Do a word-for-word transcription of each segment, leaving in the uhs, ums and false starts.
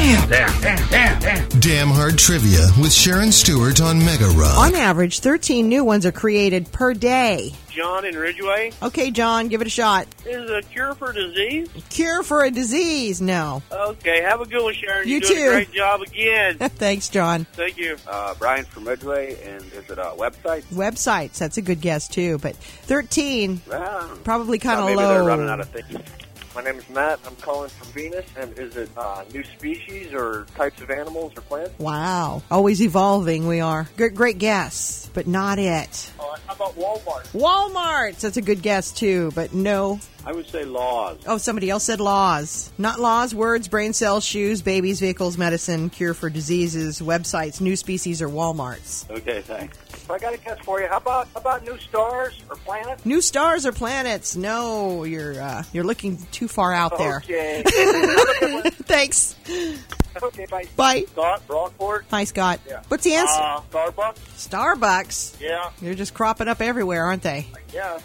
Damn, damn, damn, damn, damn. Damn Hard Trivia with Sharon Stewart on Mega Rock. On average, thirteen new ones are created per day. John in Ridgeway. Okay, John, give it a shot. Is a cure for disease? Cure for a disease? No. Okay, have a good one, Sharon. You You're doing too. a great job again. Thanks, John. Thank you. Uh, Brian from Ridgeway, and is it a website? Websites, that's a good guess, too. But thirteen, Well, probably kind of maybe low. they're running out of things. My name is Matt. I'm calling from Venus, and is it uh, new species or types of animals or plants? Wow. Always evolving, we are. Great, great guess, but not it. Uh, how about Walmart? Walmart, that's a good guess, too, but no. I would say laws. Oh, somebody else said laws. Not laws, words, brain cells, shoes, babies, vehicles, medicine, cure for diseases, websites, new species, or Walmarts. Okay, thanks. I got a guess for you. How about how about new stars or planets? New stars or planets? No, you're uh, you're looking too far out there. Okay. Thanks. Okay, bye. Bye. Scott, Rockport. Hi, Scott. Yeah. What's the answer? Uh, Starbucks. Starbucks. Yeah. They're just cropping up everywhere, aren't they? Yeah.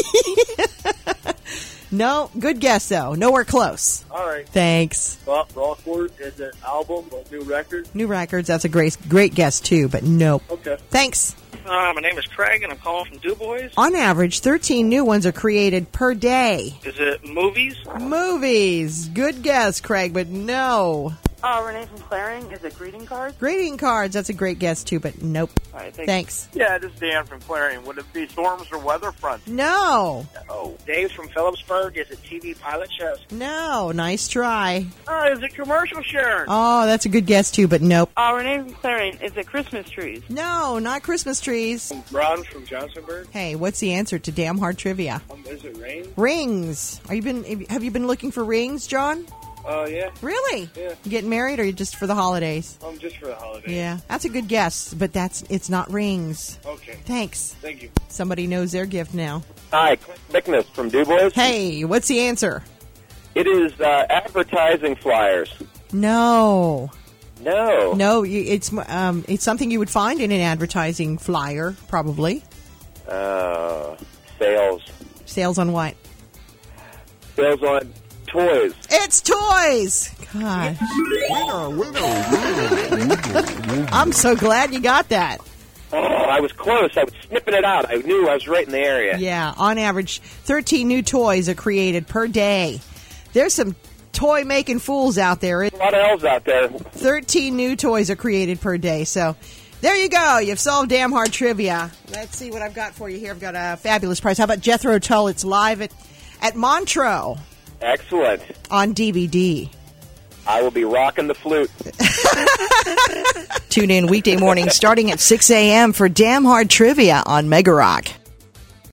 No, good guess, though. Nowhere close. All right. Thanks. Scott, Rockport. Is it album or new record? New records, that's a great, great guess, too, but nope. Okay. Thanks. Uh, my name is Craig, and I'm calling from DuBois. On average, thirteen new ones are created per day. Is it movies? Movies. Good guess, Craig, but no. Uh, Renee from Claring. Is it greeting cards? Greeting cards, that's a great guess, too, but nope. All right, Thanks. Yeah, this is Dan from Clarion. Would it be storms or weather fronts? No. Oh, Dave's from Phillipsburg. Is it T V pilot shows? No. Nice try. Oh, is it commercial, Sharon? Oh, that's a good guess, too, but nope. Uh, Renee from Claring. Is it Christmas trees? No, not Christmas trees. Ron from Johnsonburg. Hey, what's the answer to Damn Hard Trivia? Um, is it rain? Rings. Are you been? Have you been looking for rings, John? Oh, uh, yeah. Really? Yeah. You getting married, or you just for the holidays? Um, just for the holidays. Yeah, that's a good guess, but that's it's not rings. Okay. Thanks. Thank you. Somebody knows their gift now. Hi, Clint Bickness from DuBois. Hey, what's the answer? It is uh, advertising flyers. No, No. no, you- it's um, it's something you would find in an advertising flyer, probably. Uh, sales. Sales on what? Sales on toys. It's toys. Gosh, I'm so glad you got that. Oh, I was close. I was snipping it out. I knew I was right in the area. Yeah, on average, thirteen new toys are created per day. There's some toy-making fools out there. A lot of elves out there. thirteen new toys are created per day. So there you go. You've solved Damn Hard Trivia. Let's see what I've got for you here. I've got a fabulous prize. How about Jethro Tull? It's live at, at Montreux Excellent. on D V D. I will be rocking the flute. Tune in weekday morning starting at six a.m. for Damn Hard Trivia on Mega Rock.